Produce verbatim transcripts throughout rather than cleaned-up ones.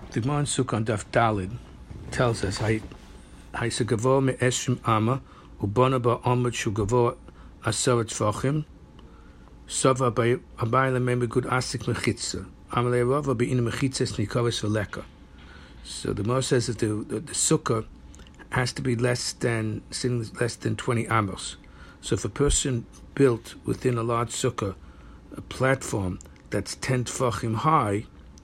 The Gemara in Sukkah on Daf Dalid tells us, "Hay segavo me eshim ama ubana ba amud shu gavo asar tfachim sava by abayla me good asik mechitza amalei rava be in mechitzas nikavis veleka." So the Gemara says that the, the the Sukkah has to be less than less than twenty amos. So if a person built within a large Sukkah a platform that's ten tfachim high,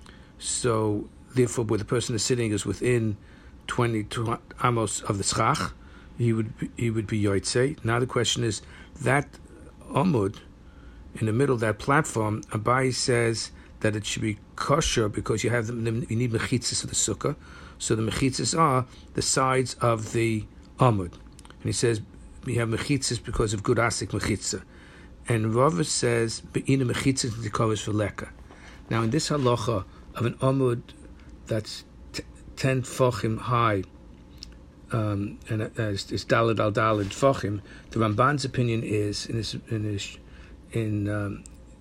so therefore, where the person is sitting is within twenty amos of the schach, he would be, he would be yotzei. Now the question is that amud in the middle of that platform. Abai says that it should be kosher because you have them. You need mechitzas of the sukkah, so the mechitzas are the sides of the amud, and he says we have mechitzas because of good asik mechitzah. And Rava says be'ina mechitzas nikovis veleka. Now in this halacha of an amud that's t- ten tfachim high, um, and uh, it's, it's daled al daled tfachim. The Ramban's opinion is in his, in his, in um,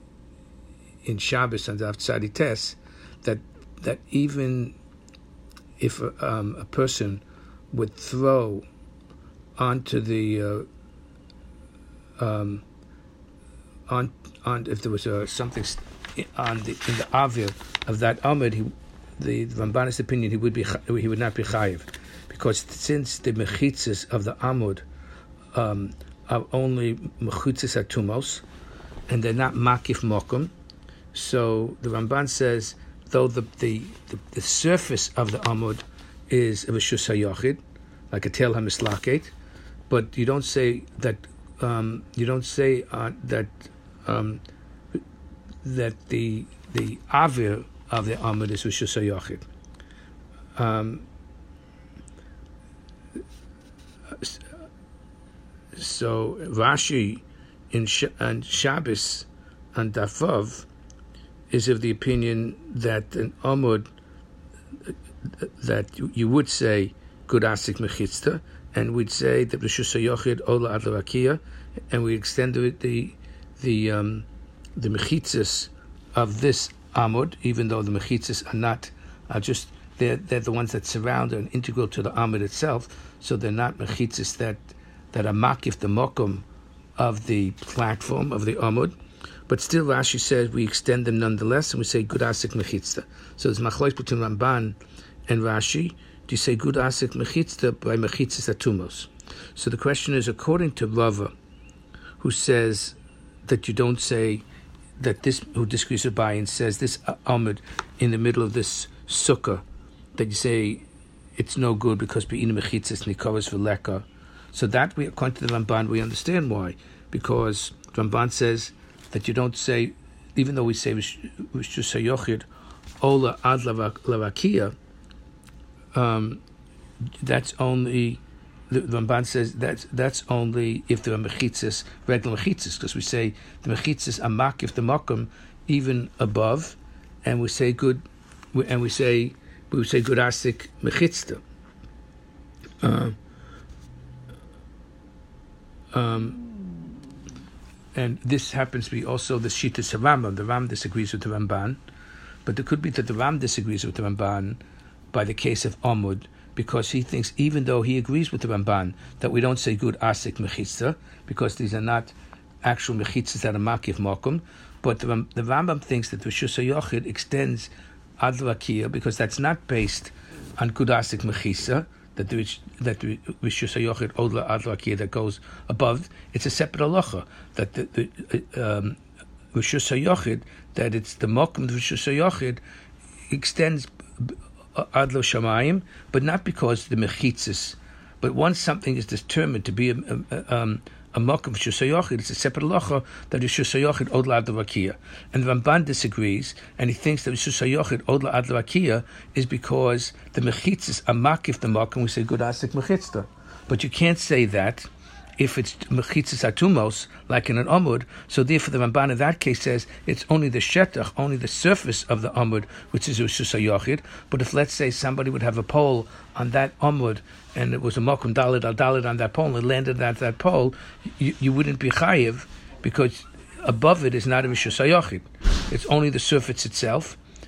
in Shabbos and Tzadi Tes that that even if um, a person would throw onto the uh, um, on on if there was uh, something on the in the avir of that amud, he. The, the Ramban's opinion, he would be he would not be chayiv, because since the mechitzas of the amud um, are only mechitzas atumos, and they're not makif mokum, so the Ramban says though the the, the, the surface of the amud is a reshus hayachid, like a tel hamislaket, but you don't say that um, you don't say uh, that um, that the the avir of the amud is reshus hayachid. Um, so Rashi in Sh- and Shabbos and Dafav is of the opinion that an amud that you, you would say good asik mechitzta, and we'd say that reshus hayachid ola ad l'rakia, and we extend the the the um, the mechitzas of this amud, even though the mechitzas are not, are just they're they're the ones that surround and integral to the amud itself. So they're not mechitzas that that are makif the mokum of the platform of the amud, but still Rashi says we extend them nonetheless, and we say good asik mechitzta. So there's machlokes between Ramban and Rashi. Do you say good asik mechitzta by mechitzas atumos? So the question is, according to Rava, who says that you don't say that this, who disagrees with Bayin, says this amud in the middle of this sukkah, that you say it's no good because be'ina mechitzas nikovis veleka. So that we, according to the Ramban, we understand why, because Ramban says that you don't say, even though we say reshus hayachid ola ad l'rakia, um, that's only. The Ramban says that's that's only if there are mechitzas, regular mechitzas, because we say the mechitzas are makif the makom even above, and we say good, and we say we say good asik mechitzta. Uh, um, and this happens to be also the shittas of Rambam. The Ram disagrees with the Ramban, but it could be that the Ram disagrees with the Ramban by the case of amud, because he thinks, even though he agrees with the Ramban that we don't say good asik mechitzah, because these are not actual mechitzas that are makif mokum, but the, the Rambam thinks that reshus hayachid extends ad l'rakia, because that's not based on good asik mechitzah, that the that the reshus hayachid ola ad l'rakia that goes above. It's a separate halacha that the, the um, reshus hayachid, that it's the mokum of reshus hayachid extends ad lo shamayim, but not because the mechitzas. But once something is determined to be a a, um, a mokum of reshus hayachid, it's a separate halacha that reshus hayachid od ad l'rakia. And the Ramban disagrees, and he thinks that reshus hayachid od ad l'rakia is because the mechitzas are makif the mokum. We say good asik mechitzta, but you can't say that if it's mechitzas atumos, like in an amud. So therefore the Ramban in that case says it's only the shetach, only the surface of the amud, which is reshus hayachid. But if, let's say, somebody would have a pole on that amud, and it was a mokum dalid al dalid on that pole, and it landed at that pole, you, you wouldn't be chayiv, because above it is not a reshus hayachid. It's only the surface itself,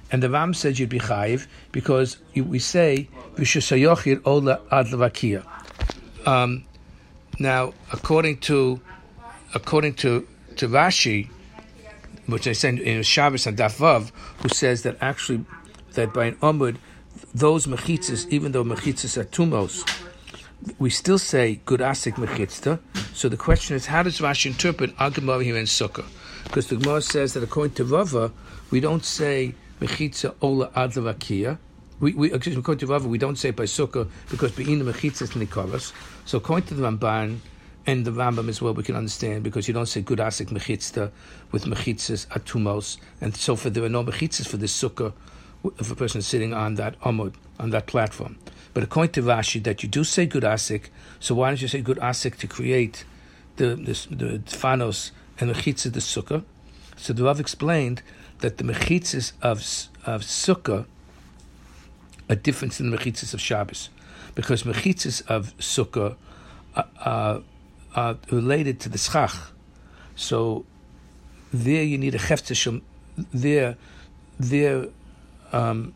And the Ram says you'd be chayiv because we say v'shesayochid ola ad levakia. Um, now, according to according to to Rashi, which I send in Shabbos and Daf Vav, who says that actually that by an Amud, those mechitzas, even though mechitzas are tumos, we still say good asik mechitzta. So the question is, how does Rashi interpret Al Gemara here in Sukkah? Because the Gemara says that according to Rava, we don't say mechitza ola ad levakia. We, we, according to Rava, we don't say by Sukkah because bein the mechitzas nikoros. So according to the Ramban and the Rambam as well, we can understand because you don't say good asik mechitzta with mechitzas atumos, and so forth. There are no mechitzas for this Sukkah if a person is sitting on that amud, on that platform. But according to Rashi, that you do say good asik, so why don't you say good asik to create the the, the fanos and mechitzas the Sukkah? So the Rav explained that the mechitzas of of Sukkah are different than the mechitzas of Shabbos, because mechitzas of Sukkah are, are, are related to the schach. So there you need a heftzah. There, there. Um,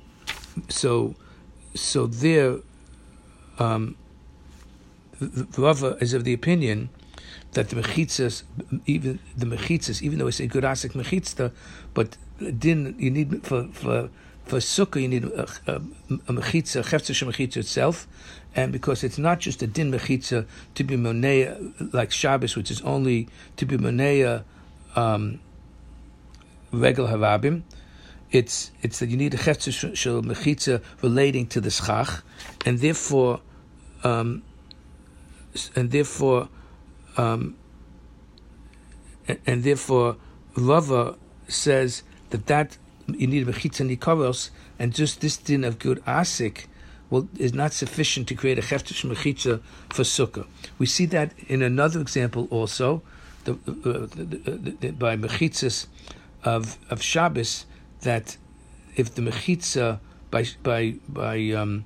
so, so there. Um, the Rava is of the opinion that the mechitzas, even the mechitzas, even though we say good asik mechitzta, but din you need for for for sukkah you need a, a, a mechitza, a cheftzah mechitza itself, and because it's not just a din mechitza to be monea like Shabbos, which is only to be monea um, regel harabim. It's it's that you need a cheftzah shel mechitza relating to the schach, and therefore, um, and therefore. Um, and, and therefore, Rava says that that you need a mechitza nikoros, and just this din of good asik well is not sufficient to create a cheftish mechitza for sukkah. We see that in another example also, the, uh, the, the, the, by mechitzas of of Shabbos, that if the mechitza by by by um,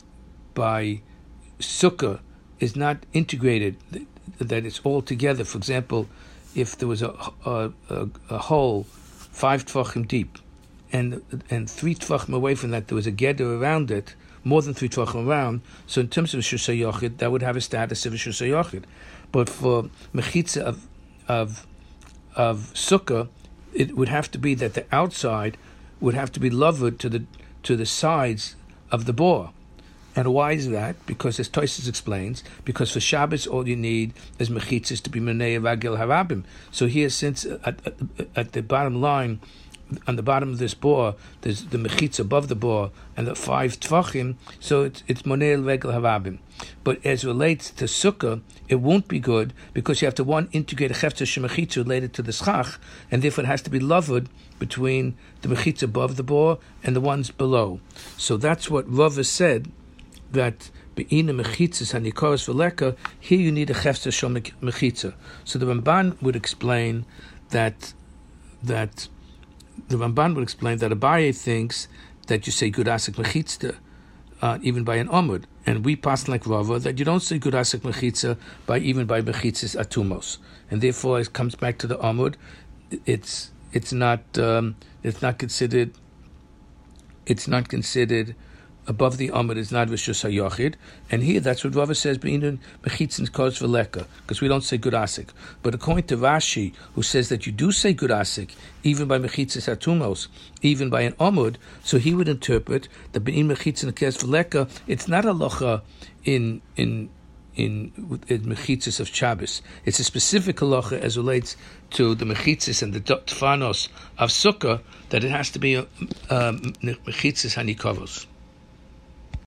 by sukkah is not integrated, that it's all together. For example, if there was a a, a, a hole five tvachim deep, and and three tvachim away from that there was a geder around it, more than three tvachim around. So in terms of shusay yochid, that would have a status of a shusay yochid. But for mechitza of of of sukkah, it would have to be that the outside would have to be lowered to the to the sides of the bore. And why is that? Because, as Tosfos explains, because for Shabbos all you need is mechitzas to be menei vagil harabim. So here, since at, at, at the bottom line, on the bottom of this bore, there's the mechitz above the bore and the five tvachim, so it's it's monei vagil harabim. But as relates to sukkah, it won't be good because you have to one integrate a cheftzah shemechitza related to the schach, and therefore it has to be lowered between the mechitz above the bore and the ones below. So that's what Rava said, that be'ina mechitzas hanikoros v'leka, here you need a cheftzah shel mechitza. So the Ramban would explain that that the Ramban would explain that Abaye thinks that you say good asik mechitza uh, even by an amud, and we pass like Rava that you don't say good asik mechitza by even by mechitzas atumos, and therefore it comes back to the amud. It's it's not um, it's not considered it's not considered. Above the amud is not v'shus hayochid, and here that's what Rava says be'inun mechitzin kos v'leka, because we don't say good asik. But according to Rashi, who says that you do say good asik even by mechitzis atumos, even by an amud, so he would interpret that be'in mechitzin kos v'leka. It's not a halacha in in in, in mechitzis of Shabbos. It's a specific halacha as relates to the mechitzis and the tfanos of sukkah, that it has to be um, mechitzis hanikavos.